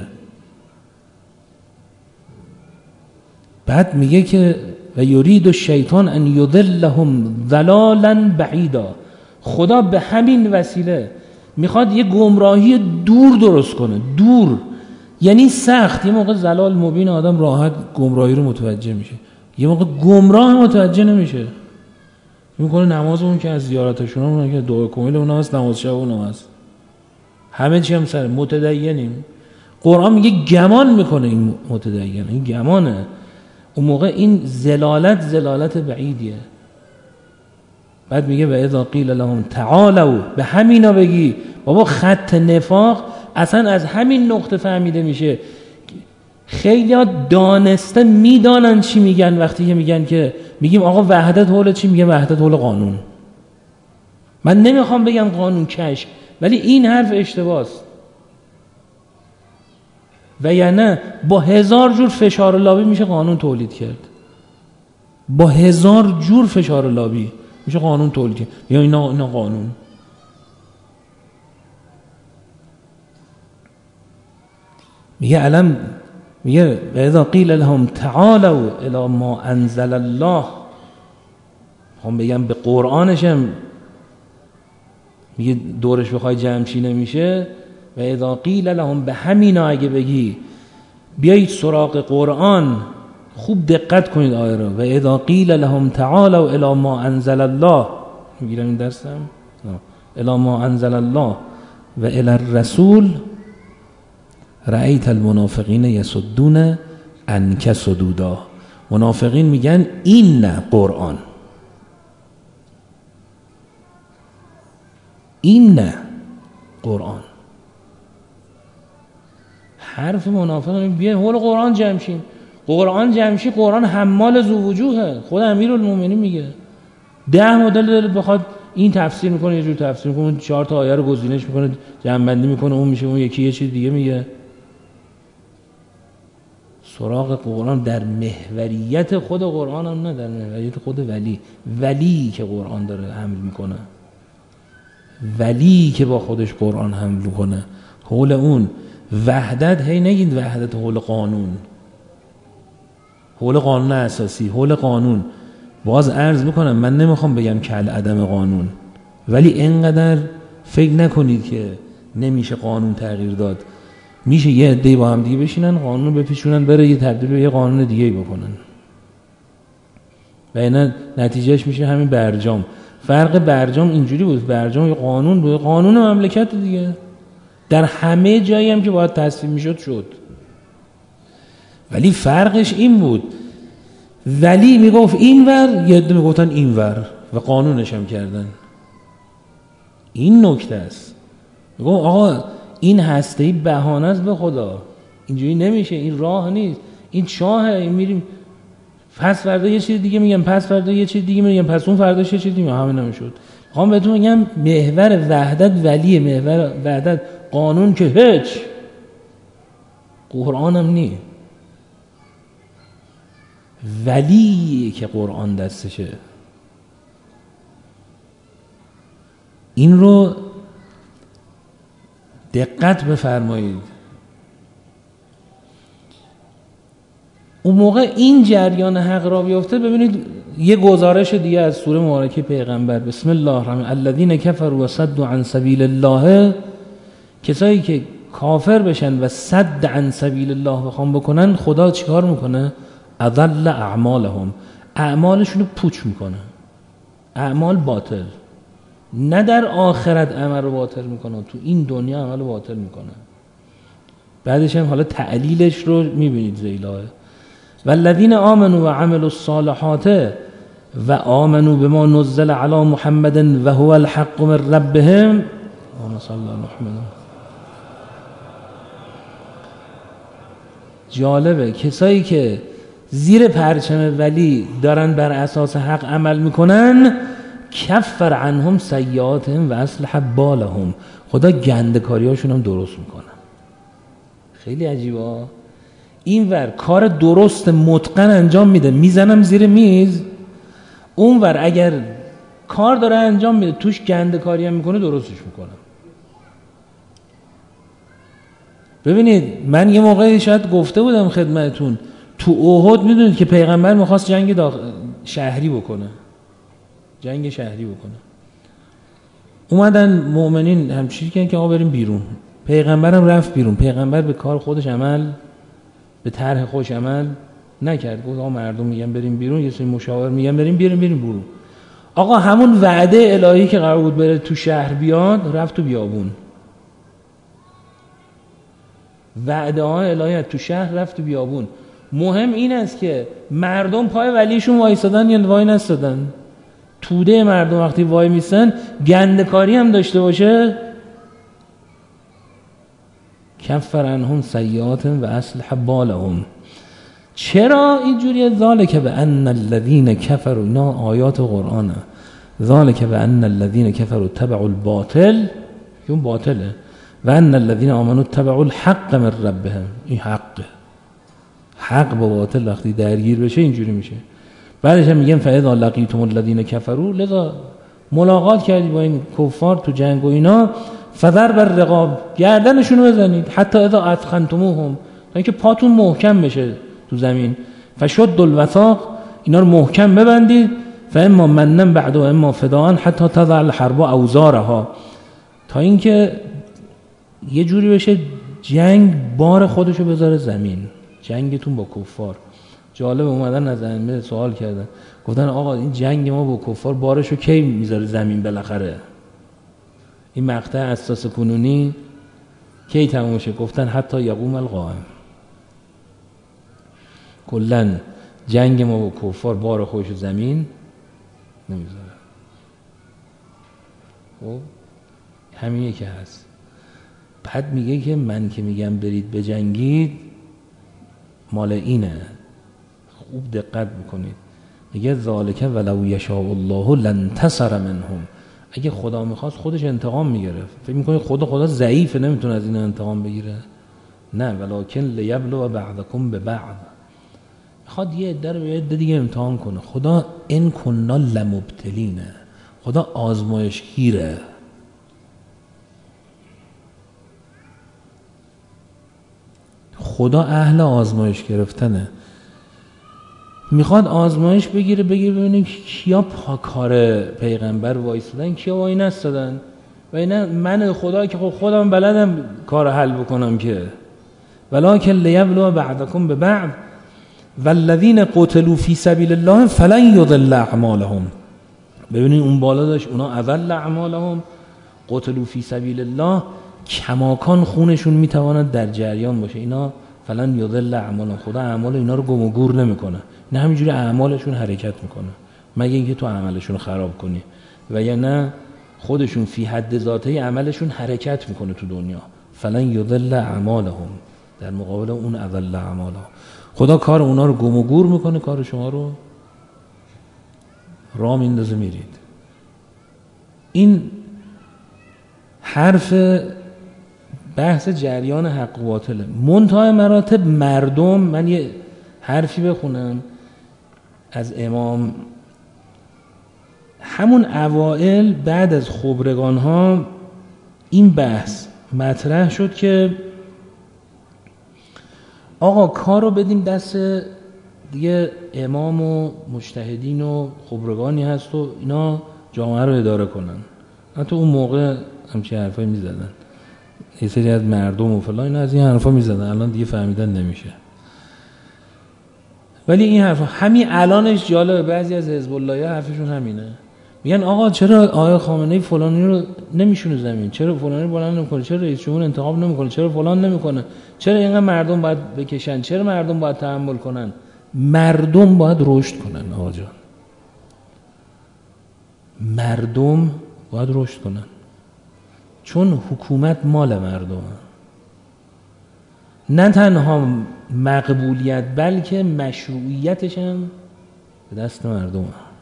بعد میگه که و یرید الشیطان ان یضلهم ضلالا بعیدا. خدا به همین وسیله میخواد یه گمراهی دور درست کنه. دور یعنی سخت. یه موقع ضلال مبین آدم راحت گمراهی رو متوجه میشه، یه موقع گمراه متوجه نمیشه. میکنه نماز اون که از زیارتشون اون که دعا کمیل اون هست، نماز شب اون هست، همه چی هم سر متدینیم. قرآن میگه گمان میکنه این متدین، این گمانه. اون موقع این زلالت بعیدیه. بعد میگه و اذا قیل لهم تعالوا، به همینا بگی. بابا خط نفاق اصلا از همین نقطه فهمیده میشه. خیلی ها دانسته میدانن چی میگن وقتی که میگن که میگیم آقا وحدت حول چی، میگه وحدت حول قانون. من نمیخوام بگم قانون کشف، ولی این حرف اشتباهست. و یا نه با 1000 جور فشار لابی میشه قانون تولید کرد، با 1000 جور فشار لابی میشه قانون تولید کرد. یا اینا قانون. میگه علم، میگه و اذا قیل لهم تعالوا الی ما انزل الله، هم بگم به قرآنشم میگه دورش بخوای جمع چی نمیشه. و اذا قیل لهم، به همینا اگه بگی بیایید سراغ قرآن، خوب دقت کنید آیه رو. و اذا قیل لهم تعالوا الی ما انزل الله، میگیرم این درسم الی ما انزل الله و الی الرسول رأیت المنافقین یصدون عنک صدودا. منافقین میگن این نه قرآن، این نه قرآن. حرف منافقین بیا حول قرآن جمشین، قرآن جمشی، قرآن حمال ذو وجوهه. خود امیرالمومنین میگه 10 مدل داره، بخواد این تفسیر میکنه یه جور تفسیر میکنه، 4 تا آیه رو گزینش میکنه جمع‌بندی میکنه، اون میشه، اون یکی یه چیز دیگه میگه. سراغ قرآن در محوریت خود قرآن هم نه، در محوریت خود ولی که قرآن داره حمل میکنه، ولی که با خودش قرآن حمل میکنه. حول اون وحدت، هی نگید وحدت حول قانون، حول قانون اساسی، حول قانون. باز عرض میکنم من نمیخوام بگم کل عدم قانون، ولی اینقدر فکر نکنید که نمیشه قانون تغییر داد. میشه یه عده‌ای با هم دیگه بشینن قانون رو بپیچونن بره یه تبدیل به یه قانون دیگه بکنن و اینا نتیجهش میشه همین برجام. فرق برجام اینجوری بود، برجام یه قانون بود، قانون مملکت دیگه، در همه جایی هم که باید تصویب میشد شد. ولی فرقش این بود، ولی میگفت اینور، یه عده میگفتن اینور و قانونش هم کردن. این نکته است. میگم آقا این هسته‌ای بهانه است به خدا، اینجوری نمیشه، این راه نیست، این چاهه، این میریم پس فردا یه چیز دیگه میگم، پس فردا یه چیز دیگه میگم، پس اون فرداش یه چیز دیگه، همین نمیشد. میخوام بهتون میگم محور وحدت ولیه، محور وحدت قانون که هیچ، قرآن هم نی، ولی که قرآن دستشه. این رو دقت بفرمایید. اون موقع این جریان حق را بیفته، ببینید یه گزارش دیگه از سوره مبارکه پیغمبر، بسم الله الرحمن الذین کفروا و صدوا عن سبیل الله، کسایی که کافر بشن و صد عن سبیل الله بخوام بکنن، خدا چیکار میکنه؟ اضل اعمالهم، اعمالشون رو پوچ میکنه، اعمال باطل. نه در آخرت عمل رو باطل میکنه، تو این دنیا عمل رو باطل میکنه. بعدش هم حالا تعلیلش رو میبینید زیلاه. والذین آمنوا و عملوا الصالحات و آمنوا بما نزل علی محمد و هو الحق من ربهم. اللهم صل علی محمد. جالبه کسایی که زیر پرچم ولی دارن بر اساس حق عمل میکنن، کفر عنهم سیئاتهم و اصلح بالهم، خدا گندکاریاشون هم درست میکنه. خیلی عجیبه. اینور کار درست متقن انجام میده، میزنم زیر میز. اونور اگر کار داره انجام میده توش گندکاری هم میکنه، درستش میکنه. ببینید من یه موقعی شاید گفته بودم خدمتتون، تو احد میدونید که پیغمبر میخواست جنگ شهری بکنه، جنگ شهری بکنه. اومدن مؤمنین همچین کردن که آقا بریم بیرون. پیغمبرم رفت بیرون. پیغمبر به کار خودش عمل، به طرح خودش عمل نکرد. گفت آقا مردم میگن بریم بیرون، یه سری مشاور میگن بریم بیرون. آقا همون وعده الهی که قرار بود بره تو شهر بیاد، رفت تو بیابون. وعده های الهی تو شهر رفت تو بیابون. مهم این است که مردم پای ولیشون وایسادن یا وای نستادن. توده مردم وقتی وای میسن گندکاری هم داشته باشه، کفر عنهم سیئاتهم و اصلح بالهم. چرا اینجوریه؟ ذالک بان الذین کفروا، اینا آیات قرآنه، ذالک بان الذین کفروا تبعوا الباطل، اون باطله، و ان الذین آمنوا تبعوا الحق من ربهم. این حق با باطل وقتی درگیر بشه اینجوری میشه. بعدش هم میگن فاذا لقیتم الذین کفروا، لذا ملاقات کردید با این کفار تو جنگ و اینا، فضرب الرقاب، گردنشون رو بزنید، حتی اذا اثخنتموهم، اینکه پاتون محکم بشه تو زمین. فشد الوثاق، اینا رو محکم ببندید. فاما منن بعد و اما فداء حتی تضع الحرب اوزارها، تا اینکه یه جوری بشه جنگ بار خودشو بذاره زمین، جنگتون با کفار. جالب اومدن از ائمه سوال کردن، گفتن آقا این جنگ ما با کفار بارشو کی میذاره زمین بالاخره؟ این مقطع اساس کنونی کی تموم شه؟ گفتن حتی یقوم القائم. کلا جنگ ما با کفار بار خودشو زمین نمیذاره. خب همینه که هست. بعد میگه که من که میگم برید بجنگید مال اینه، خوب دقت میکنید. میگه ذالک ولو یشاء الله لانتصر منهم، اگه خدا میخواست خودش انتقام میگرفت. فکر میکنید خدا ضعیفه نمیتونه از این انتقام بگیره؟ نه، ولکن لیبلو بعضکم ببعض، میخواد یه عده رو به عده دیگه امتحان کنه. خدا ان کنا لمبتلینه، خدا آزمایشگیره. خدا اهل آزمایش گرفتنه. میخواد آزمایش بگیره ببینیم کیا پاکار پیغمبر وایسادن، کیا وای نستادن. و اینا من خدا که خودم بلدم کار حل بکنم که، ولکن لیبلو بعضکم ببعض والذین قتلوا فی سبیل الله فلن یضل اعمالهم. ببینید اون بالا داشت اونا اضل اعمالهم، قتلوا فی سبیل الله، کماکان خونشون میتواند در جریان باشه. اینا فلن یضل اعمالهم، خدا اعمال اینا رو گم و گور نمیکنه، نه همینجوری اعمالشون حرکت میکنه، مگه اینکه تو عملشون خراب کنی، و یا نه خودشون فی حد ذاته عملشون حرکت میکنه تو دنیا. فلن یضل اعمالهم در مقابل اون اضل اعمالهم. خدا کار اونا رو گم و گور میکنه، کار شما رو راه میندازه میرید. این حرف بحث جریان حق و باطله. منتهای مراتب مردم، من یه حرفی بخونم از امام، همون اوائل بعد از خبرگان ها این بحث مطرح شد که آقا کار رو بدیم دست دیگه امام و مجتهدین و خبرگانی هست و اینا جامعه رو اداره کنن. حتی اون موقع همچین حرفایی میزدن، یه سری از مردم و فلان اینا از این حرفا میزدن، الان دیگه فهمیدن نمیشه. ولی این حرفا همین الانش جالبه، بعضی از حزب الله حرفشون همینه، میگن آقا چرا آقای خامنه‌ای فلانی رو نمیشونه زمین، چرا فلانی رو بلند نمیکنه، چرا رئیس جمهور انتخاب نمیکنه، چرا فلان نمیکنه، چرا اینقدر مردم باید بکشن، چرا مردم باید تحمل کنن؟ مردم باید رشد کنن آقا جان، مردم باید رشد کنن، چون حکومت مال مردمه. نه تنها مقبولیت بلکه مشروعیتش هم به دست مردمه.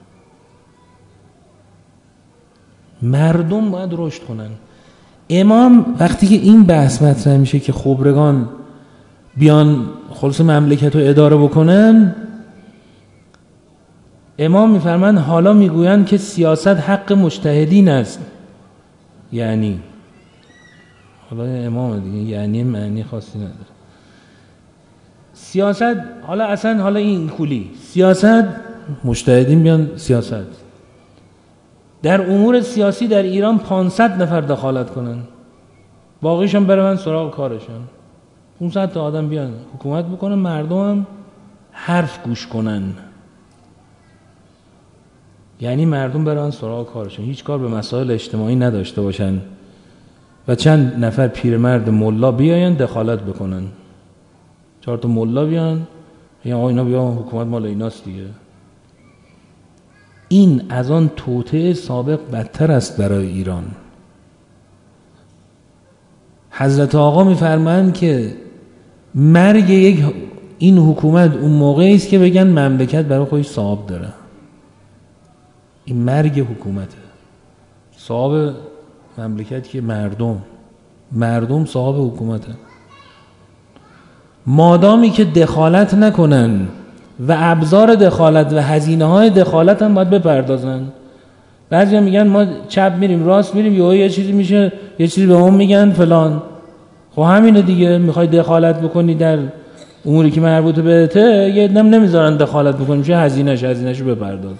مردم باید رشد کنن. امام وقتی که این بحث مطرح میشه که خبرگان بیان خلاص مملکت رو اداره بکنن، امام میفرمند حالا میگویند که سیاست حق مجتهدین است. یعنی حالا امام دیگه یعنی معنی خاصی نداره. سیاست حالا اصلا حالا این کولی سیاست، مجتهدین بیان سیاست. در امور سیاسی در ایران 500 نفر دخالت کنن، باقیشون برن سراغ کارشون. 500 تا آدم بیان حکومت بکنن، مردم هم حرف گوش کنن. یعنی مردم برن سراغ کارشون، هیچ کار به مسائل اجتماعی نداشته باشن و چند نفر پیرمرد ملا بیاین دخالت بکنن. 4 تا ملا بیان، یا آقا اینا بیان حکومت مال ایناست دیگه. این از آن توطئه سابق بدتر است برای ایران. حضرت آقا میفرمایند که مرگ این حکومت اون موقعی است که بگن مملکت برای خودش صاحب داره. این مرگ حکومته. صاحب مملکت که مردم صاحب حکومته. مادامی که دخالت نکنن و ابزار دخالت و هزینه‌های دخالت هم باید بپردازن. بعضیا میگن ما چپ میریم راست میریم، یه چیزی میشه، یه چیزی به اون میگن فلان. خب همینه دیگه، میخوای دخالت بکنی در اموری که مربوط بهته یه نمیذارن دخالت بکنیم، چه هزینه‌شو بپرداز.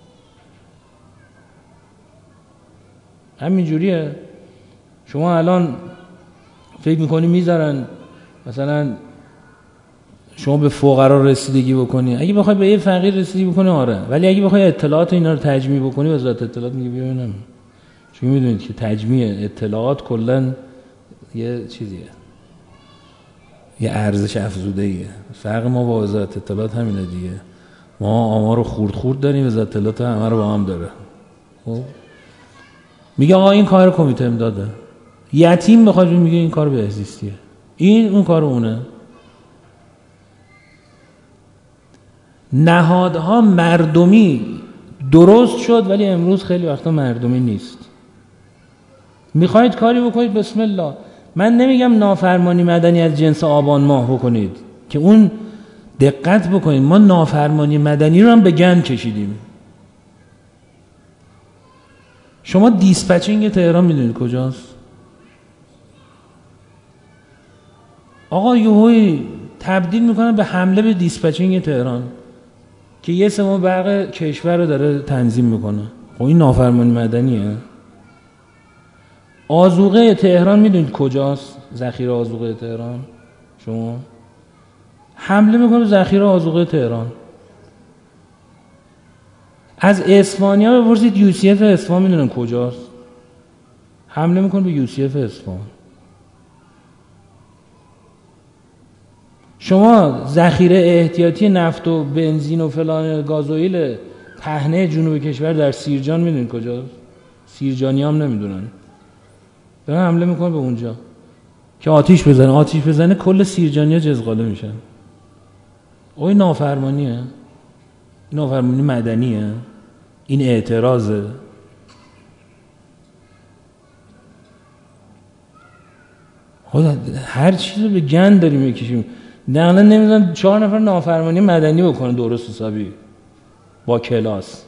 همین جوریه. شما الان فکر میکنی میذارن مثلا شما به فقرا رسیدگی بکنی، اگه بخوای به یه فقیر رسیدگی بکنی آره، ولی اگه بخوای اطلاعات اینا رو تجمیع بکنی وزارت اطلاعات میگه بیا ببینم. چون میدونید که تجمیع اطلاعات کلا یه چیزیه، یه ارزش افزوده ایه. فرق ما با وزارت اطلاعات همینه دیگه. ما آمار رو خورد داریم، وزارت اطلاعات همه رو با هم داره. خب میگه آقا این کار کمیته امداده، یتیم بخواد میگه این کار بهزیستیه، این اون کار اونه. نهادها مردمی درست شد ولی امروز خیلی وقتا مردمی نیست. میخواید کاری بکنید بسم الله. من نمیگم نافرمانی مدنی از جنس آبان ماه بکنید که اون دقت بکنید، ما نافرمانی مدنی رو هم به گند کشیدیم. شما دیسپچینگ تهران میدونید کجاست؟ آقا یهویی تبدیل میکنن به حمله به دیسپچینگ تهران که یه سوم برق کشور رو داره تنظیم میکنه. خب این نافرمانی مدنیه. آذوقه تهران میدونید کجاست؟ ذخیره آذوقه تهران. شما حمله میکنه به ذخیره آذوقه تهران. از اسفانیا بپرسید UCF اصفهان میدونن کجاست؟ حمله میکنه به UCF اصفهان. شما ذخیره احتیاطی نفت و بنزین و فلان گازوئیل پهنه جنوب کشور در سیرجان میدونید کجاست؟ سیرجانی هم نمیدونن. دارن حمله میکنه به اونجا که آتیش بزنه کل سیرجانیا جزغاله میشن. این نافرمانیه، نافرمانی مدنیه، این اعتراضه. خدا هر چیز رو به گند داریم میکشیم. نقلا نمیدونم 4 نفر نافرمانی مدنی بکنن درست حسابی با کلاس.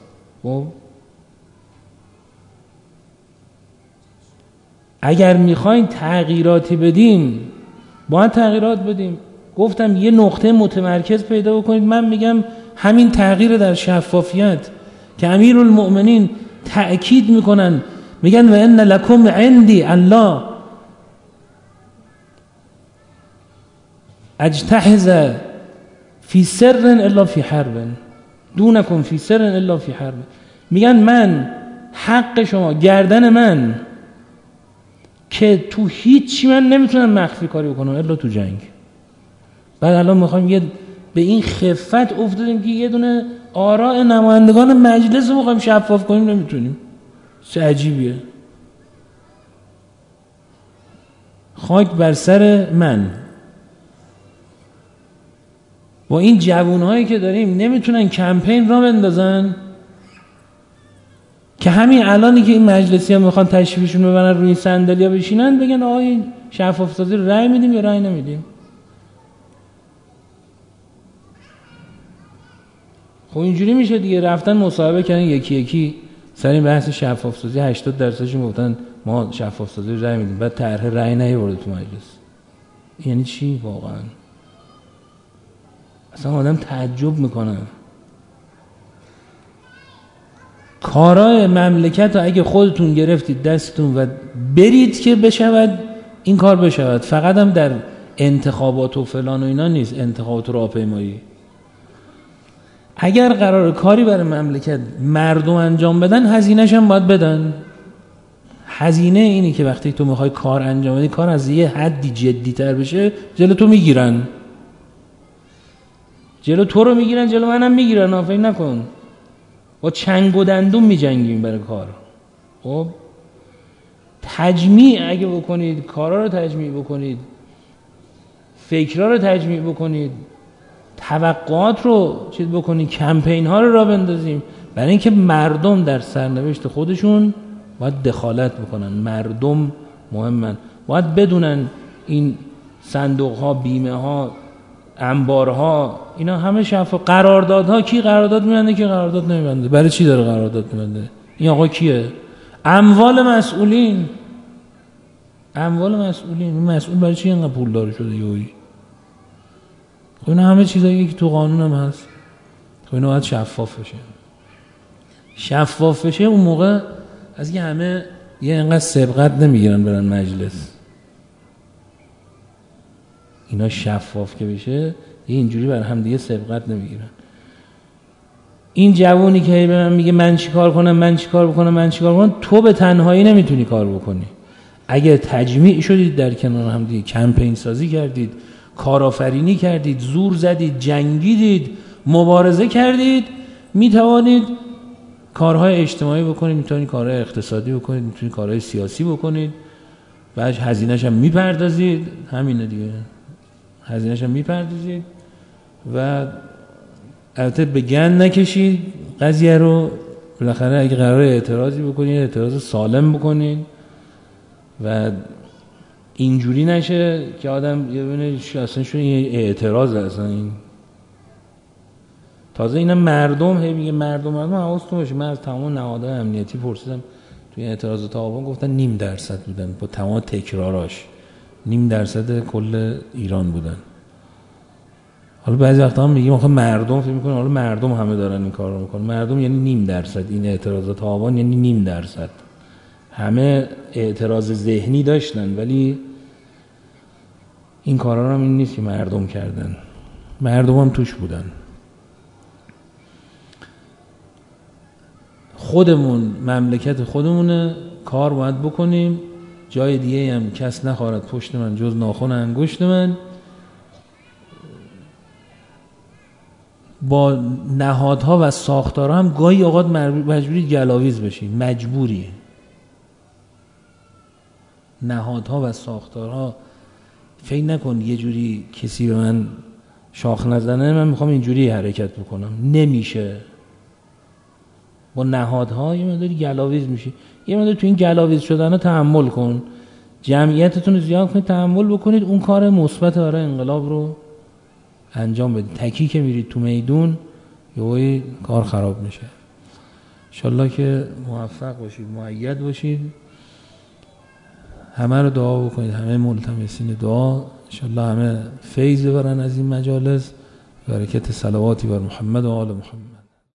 اگر میخواین تغییراتی بدیم باید تغییرات بدیم. گفتم یه نقطه متمرکز پیدا بکنید. من میگم همین تغییر در شفافیت که امیرالمؤمنین تأکید میکنن، میگن و ان لکم عندی الله اجتحز فی سر الا فی حرب دونکم فی سر الا فی حرب. میگن من حق شما گردن من که تو هیچی من نمیتونم مخفی کاری بکنم الا تو جنگ. بعد الان میخوایم به این خفت افتادیم که یه دونه آراء نمایندگان مجلس رو میخوایم شفاف کنیم، نمیتونیم. چه عجیبیه. خاک بر سر من. با این جوانهایی که داریم نمیتونن کمپین را بندازن که همین الانی که این مجلسی ها میخوان تشریفشون ببرن روی صندلی ها بشینن بگن آقا این شفاف سازی رو رأی میدیم یا رأی نمیدیم. خب اینجوری میشه دیگه. رفتن مصاحبه کردن یکی سر این بحث شفاف سازی 80% گفتن ما شفاف سازی رو رأی میدیم، بعد طرح رأی نیاورد تو مجلس. یعنی چی واقعا؟ اصلا آدم تعجب میکنه. کارای مملکت رو اگه خودتون گرفتید دستتون و برید که بشود این کار بشود، فقط هم در انتخابات و فلان و اینا نیست، انتخابات و راهپیمایی. اگر قرار کاری برای مملکت مردم انجام بدن هزینه‌ش هم باید بدن. هزینه اینی که وقتی تو میخوای کار انجام بدی کار از یه حدی جدی تر بشه جلو تو میگیرن، جلو تو رو میگیرن، جلو منم میگیرن. فکر نکن با چنگ و دندون میجنگیم برای کار. خب تجمیع اگه بکنید، کارا رو تجمیع بکنید، فکرها رو تجمیع بکنید، توقعات رو چیز بکنید، کمپین ها رو راه بندازیم، برای اینکه مردم در سرنوشت خودشون باید دخالت بکنن. مردم مهمن، باید بدونن این صندوق ها، بیمه ها، انبارها، اینا همه شفاف. قراردادها کی قرارداد میبنده کی قرارداد نمیبنده؟ برای چی داره قرارداد میبنده؟ این آقا کیه؟ اموال مسئولین. اموال مسئولین. این مسئول برای چی اینقدر پول داره شده یوی؟ خب اینا همه چیزایی که تو قانون هم هست. خب اینا باید شفاف بشه. شفاف بشه اون موقع از که همه یه انقدر سبقت نمیگیرن برن مجلس. اینا شفاف که بشه اینجوری بر هم دیگه سبقت نمیگیرن. این جوونی که به من میگه من چیکار کنم، من چیکار بکنم، تو به تنهایی نمیتونی کار بکنی. اگه تجمیع شدید در کنار هم دیگه، کمپین سازی کردید، کارآفرینی کردید، زور زدید، جنگیدید، مبارزه کردید، میتوانید کارهای اجتماعی بکنید، میتونید کارهای اقتصادی بکنید، میتونید کارهای سیاسی بکنید، بعد هزینه‌اش هم میپردازید. همینه دیگه، هزینه‌اش هم میپردازید و البته به گند نکشید قضیه رو. بالاخره اگه قرار اعتراضی بکنید اعتراض سالم بکنید و اینجوری نشه که آدم یه ببینه اصلا شون یه اعتراض اصلا. این تازه اینا مردم هی میگه مردم حواستون باشه. من از تمام نهادهای امنیتی پرسیدم توی اعتراضات آبان، گفتن 0.5% بودن با تمام تکراراش، 0.5% کل ایران بودن. حالا بعضی وقتا هم میگیم آخه مردم فکر میکنن حالا مردم همه دارن این کار رو میکنن. مردم یعنی 0.5%. این اعتراضات آبان یعنی 0.5%. همه اعتراض ذهنی داشتن ولی این کارا هم این نیست که مردم کردن، مردم هم توش بودن. خودمون مملکت خودمونه، کار باید بکنیم. جای دیگه هم کس نخواهد پشت من جز ناخن انگشت من. با نهادها و ساختارها هم گاهی اوقات مجبوری گلاویز بشی، مجبوری. نهادها و ساختارها فکر نکن یه جوری کسی به من شاخ نزنه من میخوام اینجوری حرکت بکنم، نمیشه. با نهادها یه مقداری گلاویز میشی، یه مقداری تو این گلاویز شدن تحمل کن، جمعیتتون رو زیاد کنید، تحمل بکنید، اون کار مثبت برای انقلاب رو انجام بدید. تکی که میرید تو میدون یهویی کار خراب میشه. انشالله که موفق باشید، مؤید باشید. همه رو دعا بکنید، همه ملتمسین دعا. انشالله همه فیض ببرن از این مجالس. برکت صلواتی بر محمد و آل محمد.